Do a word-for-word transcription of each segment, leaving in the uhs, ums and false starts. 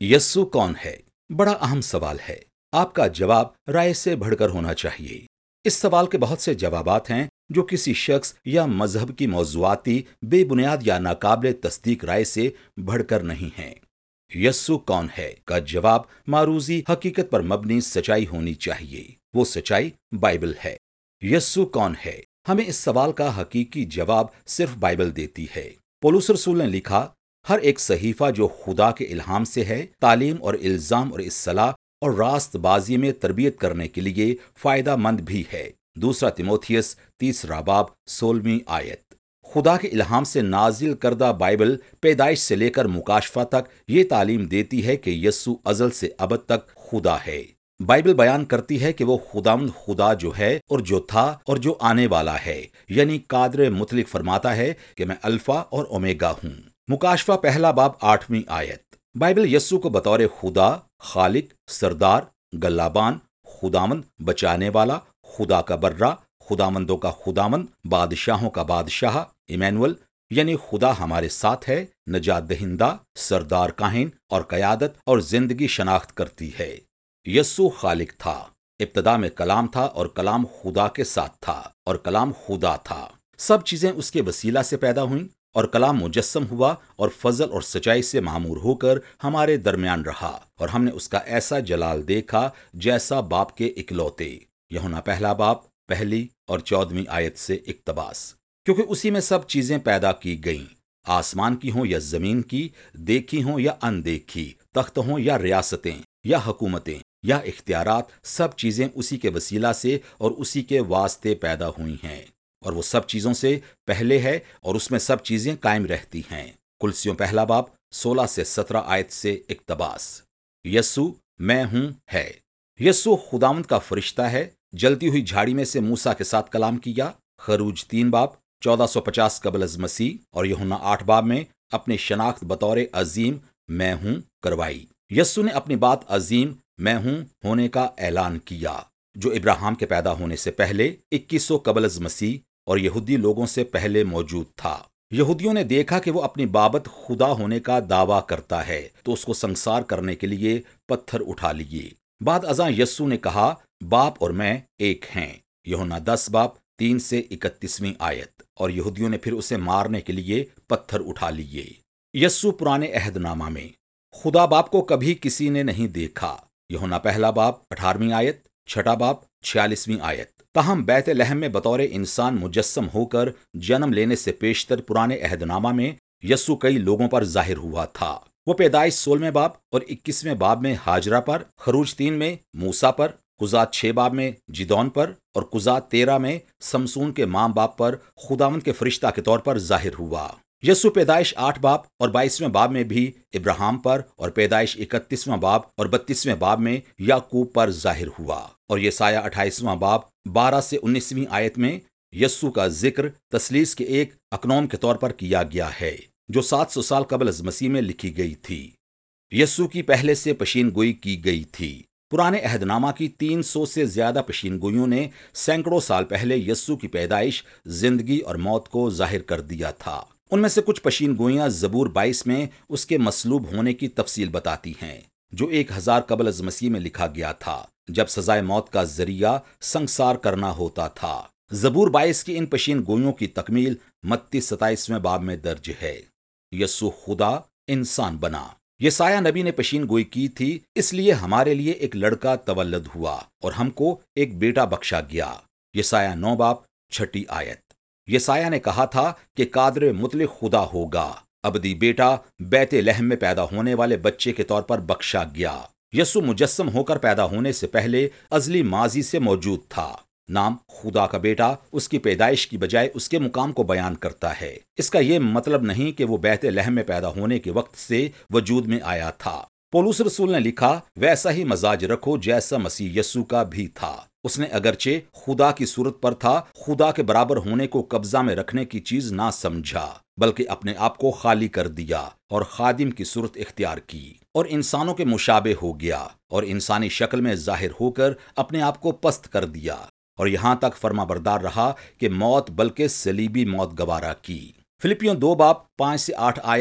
यस्सु कौन है? बड़ा अहम सवाल है। आपका जवाब राय से बढ़कर होना चाहिए। इस सवाल के बहुत से जवाबात हैं जो किसी शख्स या मजहब की मौजुआती बेबुनियाद या नाकाबिले तस्दीक राय से बढ़कर नहीं हैं। यस्सु कौन है का जवाब मारूजी हकीकत पर मबनी सच्चाई होनी चाहिए। वो सच्चाई बाइबल है। यस्सु कौन है? हमें इस सवाल का हकीकी जवाब सिर्फ बाइबल देती है। पौलुस रसूल ने लिखा, हर एक सहीफा जो खुदा के इल्हाम से है, तालीम और इल्जाम और इस्सलाह और रास्तबाजी में तरबियत करने के लिए फायदा मंद भी है। दूसरा तिमोथियस तीसरा बाब सोलहवीं आयत। खुदा के इल्हाम से नाजिल करदा बाइबल पैदाइश से लेकर मुकाशफा तक ये तालीम देती है कि यस्सु अजल से अबद तक खुदा है। बाइबल बयान करती है कि वो खुदावंद खुदा जो है और जो था और जो आने वाला है, यानी कादर मुतलिक फरमाता है कि मैं अल्फा और ओमेगा हूँ। मुकाशफा पहला बाब आठवीं आयत। बाइबल यस्सु को बतौर खुदा, खालिक, सरदार, गल्लाबान, खुदावंद, बचाने वाला, खुदा का बर्रा, खुदावंदों का खुदावंद, बादशाहों का बादशाह, इमैनुअल यानी खुदा हमारे साथ है, नजात दहिंदा, सरदार काहिन और कयादत और जिंदगी शनाख्त करती है। यस्सु खालिक था। इब्तदा में कलाम था और कलाम खुदा के साथ था और कलाम खुदा था। सब चीजें उसके वसीला से पैदा हुईं और कलाम मुजस्सम हुआ और फजल और सच्चाई से मामूर होकर हमारे दरमियान रहा और हमने उसका ऐसा जलाल देखा जैसा बाप के इकलौते। यूहन्ना पहला बाप पहली और चौदहवीं आयत से इक्तबास। क्योंकि उसी में सब चीजें पैदा की गईं, आसमान की हों या जमीन की, देखी हों या अनदेखी, तख्त हों या रियासतें या हुकूमतें या इख्तियारात, सब चीजें उसी के वसीला से और उसी के वास्ते पैदा हुई हैं और वो सब चीजों से पहले है और उसमें सब चीजें कायम रहती हैं। कुलसियों पहला बाब सोलह से सत्रह आयत से इक्तबास। यस्सु मैं हूं है। यस्सु खुदावंद का फरिश्ता है। जलती हुई झाड़ी में से मूसा के साथ कलाम किया। खरूज तीन बाब चौदह सौ पचास कबल अज मसीह और यूहन्ना आठ बाब में अपनी शनाख्त बतौर अजीम मैं हूं करवाई। यस्सु ने अपनी बात अजीम मैं हूं होने का ऐलान किया, जो इब्राहिम के पैदा होने से पहले इक्कीस सौ कबल अज मसीह और यहूदी लोगों से पहले मौजूद था। यहूदियों ने देखा कि वो अपनी बाबत खुदा होने का दावा करता है तो उसको संसार करने के लिए पत्थर उठा लिए। बाद अज़ां यस्सु ने कहा, बाप और मैं एक हैं। यूहन्ना दस बाब तीन से इकतीसवीं आयत। और यहूदियों ने फिर उसे मारने के लिए पत्थर उठा लिए। यस्सु पुराने अहदनामा में खुदा बाप को कभी किसी ने नहीं देखा। यूहन्ना पहला बाब अठारहवीं आयत, छठा बाब छियालीसवीं आयत। ताहम बैत लहम में बतौर इंसान मुजस्सम होकर जन्म लेने से पेशतर पुराने अहदनामा में यस्सु कई लोगों पर जाहिर हुआ था। वो पैदाइश सोलहवें बाब और इक्कीसवें बाब में हाजरा पर, खरूज तीन में मूसा पर, कुजात छह बाब में जिदौन पर और कुजात तेरह में समसून के मां बाप पर खुदावंद के फरिश्ता के तौर पर जाहिर हुआ। यस्सु पैदाइश आठ बाब और बाईसवें बाब में भी इब्राहिम पर और पैदाइश इकतीसवां बाब और बत्तीसवें बाब में याकूब पर जाहिर हुआ। और यसाया अट्ठाईसवां बाब बारह से उन्नीसवीं आयत में यस्सु का जिक्र तसलीस के एक अकनोम के तौर पर किया गया है, जो सात सौ साल कबल अज मसीह में लिखी गई थी। यस्सु की पहले से पशीन गोई की गई थी। पुराने अहदनामा की तीन सौ से ज्यादा पशीन गोइयों ने सैकड़ों साल पहले यस्सु की पैदाइश, जिंदगी और मौत को जाहिर कर दिया था। उनमें से कुछ पशीन गोइयां जबूर बाईस में उसके मसलूब होने की तफसील बताती हैं, जो एक हजार कबल अज मसीह में लिखा गया था, जब सजाए मौत का जरिया संसार करना होता था। जबूर बाईस की इन पशीन गोइयों की तकमील मत्ती सताइसवें बाब में दर्ज है। यस्सु खुदा इंसान बना। यसाया नबी ने पशीन गोई की थी, इसलिए हमारे लिए एक लड़का तवल्लद हुआ और हमको एक बेटा बख्शा गया। यसाया नौ बाब छठी आयत। यसाया ने कहा था कि कादर मुतलिक खुदा होगा। अबदी बेटा बैत लहम में पैदा होने वाले बच्चे के तौर पर बख्शा गया। यस्सु मुजस्सम होकर पैदा होने से पहले अजली माजी से मौजूद था। नाम खुदा का बेटा उसकी पैदाइश की बजाय उसके मुकाम को बयान करता है। इसका यह मतलब नहीं कि वो बैत लहम में पैदा होने के वक्त से वजूद में आया था। पौलुस रसूल ने लिखा, वैसा ही मजाज रखो जैसा मसीह यस्सु का भी था। उसने अगरचे खुदा की सूरत पर था, खुदा के बराबर होने को कब्जा में रखने की चीज ना समझा, बल्कि अपने आप को खाली कर दिया और खादिम की सूरत इख्तियार की और इंसानों के मुशाबे हो गया और इंसानी शक्ल में जाहिर होकर अपने आप को पस्त कर दिया और यहां तक फर्माबरदार रहा कि मौत बल्कि सलीबी मौत गवारा की। फिलिपियों दो बाब पांच से आठ आयत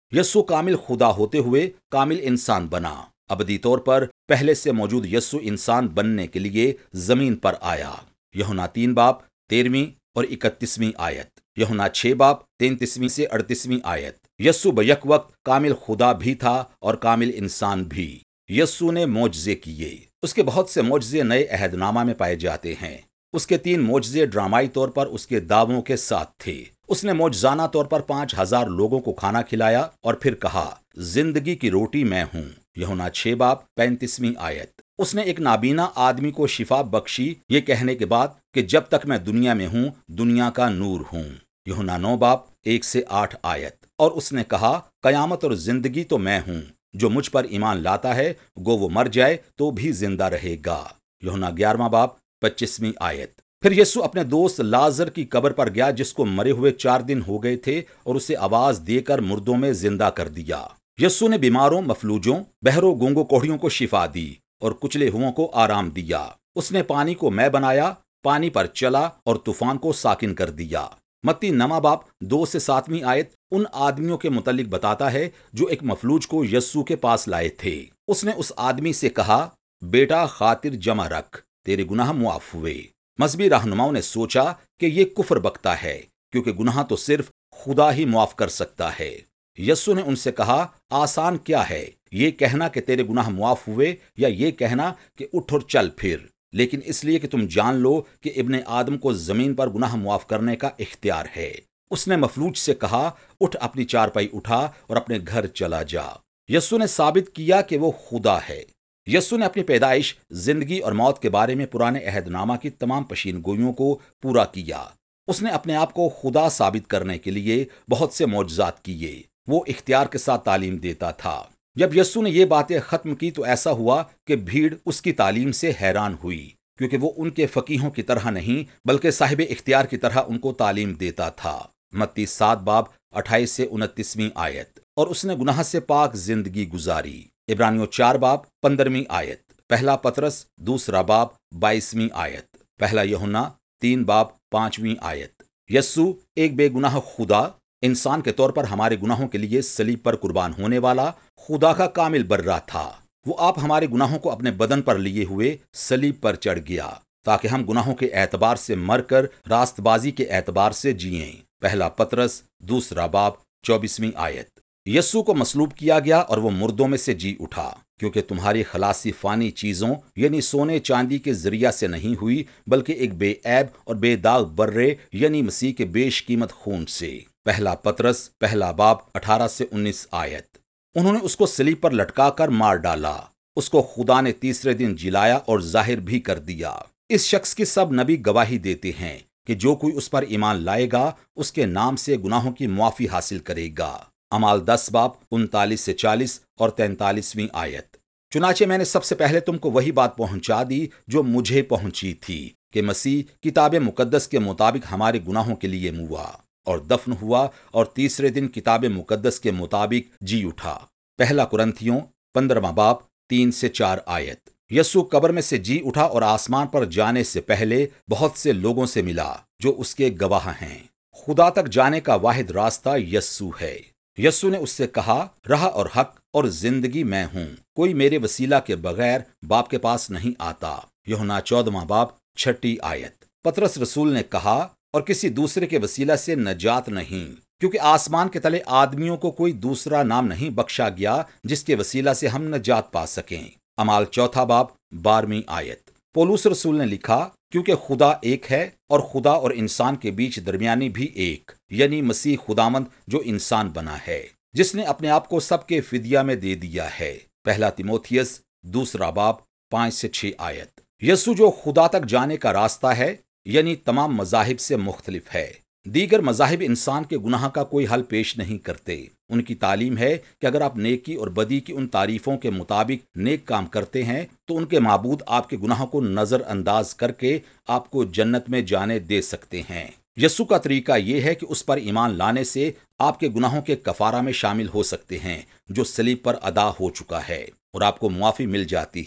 یسوع کامل خدا ہوتے ہوئے کامل انسان بنا۔ ابدی طور پر پہلے سے موجود یسوع انسان بننے کے لیے زمین پر آیا۔ یوحنا تین باب تیرہویں اور اکتیسویں آیت، یوحنا چھ باب تینتیسویں سے اڑتیسویں آیت۔ یسوع بیک وقت کامل خدا بھی تھا اور کامل انسان بھی۔ یسوع نے معجزے کیے۔ اس کے بہت سے معجزے نئے عہد نامہ میں پائے جاتے ہیں۔ اس کے تین معجزے ڈرامائی طور پر اس کے دعووں کے ساتھ تھے۔ اس نے معجزانہ طور پر پانچ ہزار لوگوں کو کھانا کھلایا اور پھر کہا، زندگی کی روٹی میں ہوں، یوحنا چھ باب پینتیسویں آیت۔ اس نے ایک نابینا آدمی کو شفا بخشی، یہ کہنے کے بعد کہ جب تک میں دنیا میں ہوں دنیا کا نور ہوں، یوحنا نو باب ایک سے آٹھ آیت۔ اور اس نے کہا، قیامت اور زندگی تو میں ہوں، جو مجھ پر ایمان لاتا ہے گو وہ مر جائے تو بھی زندہ رہے گا، یوحنا گیارہواں باب پچیسویں آیت۔ پھر یسوع اپنے دوست لازر کی قبر پر گیا جس کو مرے ہوئے چار دن ہو گئے تھے، اور اسے آواز دے کر مردوں میں زندہ کر دیا۔ یسوع نے بیماروں، مفلوجوں، بہروں، گونگوں، کوڑھیوں کو شفا دی اور کچلے ہوئوں کو آرام دیا۔ اس نے پانی کو مے بنایا، پانی پر چلا اور طوفان کو ساکن کر دیا۔ متی نواں باب دو سے ساتویں آیت ان آدمیوں کے متعلق بتاتا ہے جو ایک مفلوج کو یسوع کے پاس لائے تھے۔ اس نے اس آدمی سے کہا، بیٹا خاطر جمع رکھ، تیرے گناہ معاف ہوئے۔ مذہبی رہنماؤں نے سوچا کہ یہ کفر بکتا ہے، کیونکہ گناہ تو صرف خدا ہی معاف کر سکتا ہے۔ یسوع نے ان سے کہا، آسان کیا ہے، یہ کہنا کہ تیرے گناہ معاف ہوئے، یا یہ کہنا کہ اٹھ اور چل پھر؟ لیکن اس لیے کہ تم جان لو کہ ابن آدم کو زمین پر گناہ معاف کرنے کا اختیار ہے۔ اس نے مفلوج سے کہا، اٹھ، اپنی چارپائی اٹھا اور اپنے گھر چلا جا۔ یسوع نے ثابت کیا کہ وہ خدا ہے۔ یسوع نے اپنی پیدائش، زندگی اور موت کے بارے میں پرانے عہد نامہ کی تمام پیشین گوئیوں کو پورا کیا۔ اس نے اپنے آپ کو خدا ثابت کرنے کے لیے بہت سے معجزات کیے۔ وہ اختیار کے ساتھ تعلیم دیتا تھا۔ جب یسوع نے یہ باتیں ختم کی تو ایسا ہوا کہ بھیڑ اس کی تعلیم سے حیران ہوئی، کیونکہ وہ ان کے فقیہوں کی طرح نہیں بلکہ صاحب اختیار کی طرح ان کو تعلیم دیتا تھا۔ متی سات باب اٹھائیس سے انتیسویں آیت۔ اور اس نے گناہ سے پاک زندگی گزاری، عبرانیوں چار باب پندرہویں آیت، پہلا پطرس دوسرا باب بائیسویں آیت، پہلا یوحنا تین باب پانچویں آیت۔ یسوع ایک بے گناہ خدا، انسان کے طور پر ہمارے گناہوں کے لیے صلیب پر قربان ہونے والا خدا کا کامل برہ تھا۔ وہ آپ ہمارے گناہوں کو اپنے بدن پر لیے ہوئے صلیب پر چڑھ گیا تاکہ ہم گناہوں کے اعتبار سے مر کر راست بازی کے اعتبار سے جئیں، پہلا پطرس دوسرا باب چوبیسویں آیت۔ یسوع کو مصلوب کیا گیا اور وہ مردوں میں سے جی اٹھا، کیونکہ تمہاری خلاصی فانی چیزوں یعنی سونے چاندی کے ذریعہ سے نہیں ہوئی بلکہ ایک بے عیب اور بے داغ برے یعنی مسیح کے بیش قیمت خون سے، پہلا پطرس پہلا باب اٹھارہ سے انیس آیت۔ انہوں نے اس کو صلیب پر لٹکا کر مار ڈالا۔ اس کو خدا نے تیسرے دن جلایا اور ظاہر بھی کر دیا۔ اس شخص کی سب نبی گواہی دیتے ہیں کہ جو کوئی اس پر ایمان لائے گا اس کے نام سے گناہوں کی معافی حاصل کرے گا، اعمال دس باب انتالیس سے چالیس اور تینتالیسویں آیت۔ چنانچہ میں نے سب سے پہلے تم کو وہی بات پہنچا دی جو مجھے پہنچی تھی، کہ مسیح کتاب مقدس کے مطابق ہمارے گناہوں کے لیے موا اور دفن ہوا اور تیسرے دن کتاب مقدس کے مطابق جی اٹھا، پہلا کرنتھیوں پندرہواں باب تین سے چار آیت۔ یسوع قبر میں سے جی اٹھا اور آسمان پر جانے سے پہلے بہت سے لوگوں سے ملا جو اس کے گواہ ہیں۔ خدا تک جانے کا واحد راستہ یسوع ہے۔ یسوع نے اس سے کہا، راہ اور حق اور زندگی میں ہوں، کوئی میرے وسیلہ کے بغیر باپ کے پاس نہیں آتا، یوحنا چودہواں باب چھٹی آیت۔ پطرس رسول نے کہا، اور کسی دوسرے کے وسیلہ سے نجات نہیں، کیونکہ آسمان کے تلے آدمیوں کو کوئی دوسرا نام نہیں بخشا گیا جس کے وسیلہ سے ہم نجات پا سکیں، اعمال چوتھا باب بارہویں آیت۔ پولس رسول نے لکھا، کیونکہ خدا ایک ہے اور خدا اور انسان کے بیچ درمیانی بھی ایک، یعنی مسیح خداوند جو انسان بنا ہے، جس نے اپنے آپ کو سب کے فدیہ میں دے دیا ہے، پہلا تیموتھیوس دوسرا باب پانچ سے چھ آیت۔ یسوع جو خدا تک جانے کا راستہ ہے، یعنی تمام مذاہب سے مختلف ہے۔ دیگر مذاہب انسان کے گناہ کا کوئی حل پیش نہیں کرتے۔ ان کی تعلیم ہے کہ اگر آپ نیکی اور بدی کی ان تعریفوں کے مطابق نیک کام کرتے ہیں تو ان کے معبود آپ کے گناہوں کو نظر انداز کر کے آپ کو جنت میں جانے دے سکتے ہیں۔ یسوع کا طریقہ یہ ہے کہ اس پر ایمان لانے سے آپ کے گناہوں کے کفارہ میں شامل ہو سکتے ہیں جو صلیب پر ادا ہو چکا ہے، اور آپ کو معافی مل جاتی ہے۔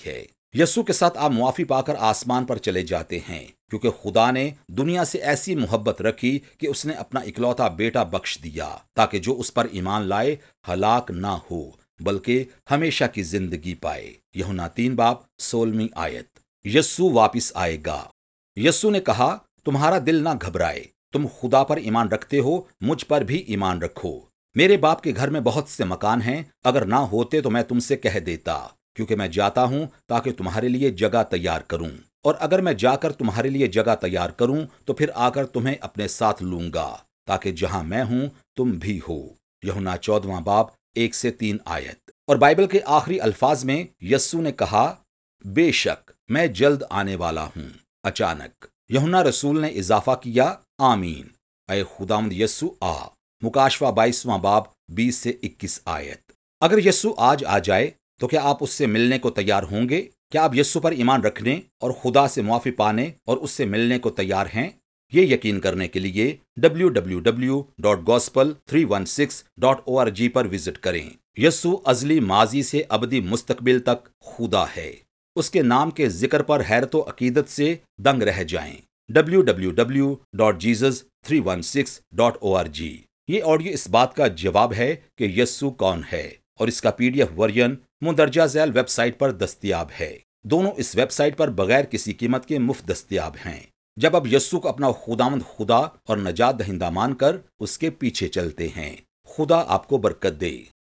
یسوع کے ساتھ آپ معافی پا کر آسمان پر چلے جاتے ہیں، کیونکہ خدا نے دنیا سے ایسی محبت رکھی کہ اس نے اپنا اکلوتا بیٹا بخش دیا تاکہ جو اس پر ایمان لائے ہلاک نہ ہو بلکہ ہمیشہ کی زندگی پائے۔ یوحنا تین باب سولہویں آیت۔ یسوع واپس آئے گا۔ یسوع نے کہا، تمہارا دل نہ گھبرائے، تم خدا پر ایمان رکھتے ہو، مجھ پر بھی ایمان رکھو۔ میرے باپ کے گھر میں بہت سے مکان ہیں، اگر نہ ہوتے تو میں تم سے کہہ دیتا، کیونکہ میں جاتا ہوں تاکہ تمہارے لیے جگہ تیار کروں، اور اگر میں جا کر تمہارے لیے جگہ تیار کروں تو پھر آ کر تمہیں اپنے ساتھ لوں گا، تاکہ جہاں میں ہوں تم بھی ہو۔ یوحنا چودواں باب ایک سے تین آیت۔ اور بائبل کے آخری الفاظ میں یسوع نے کہا، بے شک میں جلد آنے والا ہوں۔ اچانک یوحنا رسول نے اضافہ کیا، آمین، اے خداوند یسوع آ۔ مکاشفہ بائیسواں باب بیس سے اکیس آیت۔ اگر یسوع آج آ جائے تو کیا آپ اس سے ملنے کو تیار ہوں گے؟ کیا آپ یسوع پر ایمان رکھنے اور خدا سے معافی پانے اور اس سے ملنے کو تیار ہیں؟ یہ یقین کرنے کے لیے W W W dot gospel three one six dot O R G پر وزٹ کریں۔ یسوع ازلی ماضی سے ابدی مستقبل تک خدا ہے۔ اس کے نام کے ذکر پر حیرت و عقیدت سے دنگ رہ جائیں۔ W W W dot Jesus three one six dot O R G. یہ آڈیو اس بات کا جواب ہے کہ یسوع کون ہے، اور اس کا پی ڈی ایف ورژن مندرجہ ذیل ویب سائٹ پر دستیاب ہے۔ دونوں اس ویب سائٹ پر بغیر کسی قیمت کے مفت دستیاب ہیں، جب اب یسوع کو اپنا خداوند خدا اور نجات دہندہ مان کر اس کے پیچھے چلتے ہیں۔ خدا آپ کو برکت دے۔